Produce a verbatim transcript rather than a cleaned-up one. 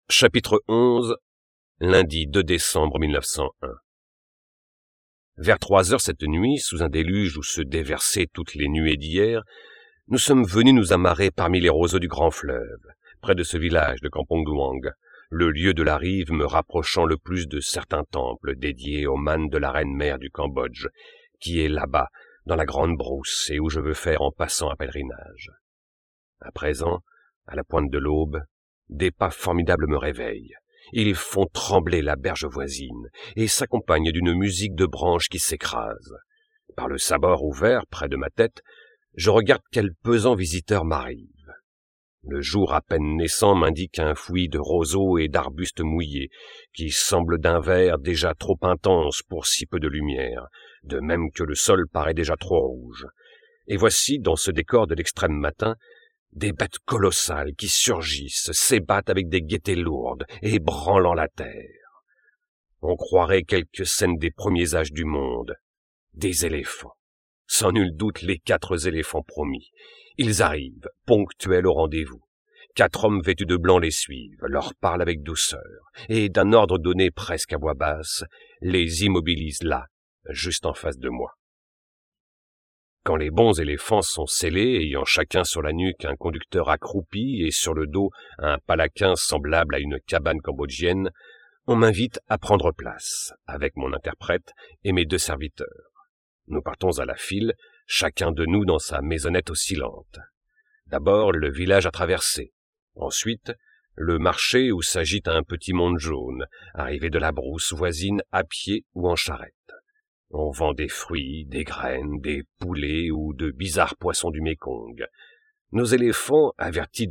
Chapitre onze. Lundi deux décembre mille neuf cent un. Vers trois heures cette nuit, sous un déluge où se déversaient toutes les nuées d'hier, nous sommes venus nous amarrer parmi les roseaux du grand fleuve, près de ce village de Kampong Luang, le lieu de la rive me rapprochant le plus de certains temples dédiés aux mânes de la reine-mère du Cambodge, qui est là-bas, dans la grande brousse, et où je veux faire en passant un pèlerinage. À présent, à la pointe de l'aube, des pas formidables me réveillent. Ils font trembler la berge voisine et s'accompagnent d'une musique de branches qui s'écrasent. Par le sabord ouvert près de ma tête, je regarde quel pesant visiteur m'arrive. Le jour à peine naissant m'indique un fouillis de roseaux et d'arbustes mouillés qui semblent d'un vert déjà trop intense pour si peu de lumière, de même que le sol paraît déjà trop rouge. Et voici, dans ce décor de l'extrême matin, des bêtes colossales qui surgissent, s'ébattent avec des gaietés lourdes, ébranlant la terre. On croirait quelque scène des premiers âges du monde. Des éléphants. Sans nul doute les quatre éléphants promis. Ils arrivent, ponctuels au rendez-vous. Quatre hommes vêtus de blanc les suivent, leur parlent avec douceur, et d'un ordre donné presque à voix basse, les immobilisent là, juste en face de moi. Quand les bons éléphants sont scellés, ayant chacun sur la nuque un conducteur accroupi et sur le dos un palaquin semblable à une cabane cambodgienne, on m'invite à prendre place, avec mon interprète et mes deux serviteurs. Nous partons à la file, chacun de nous dans sa maisonnette oscillante. D'abord le village à traverser, ensuite le marché où s'agite un petit monde jaune, arrivé de la brousse voisine à pied ou en charrette. On vend des fruits, des graines, des poulets ou de bizarres poissons du Mékong. Nos éléphants, avertis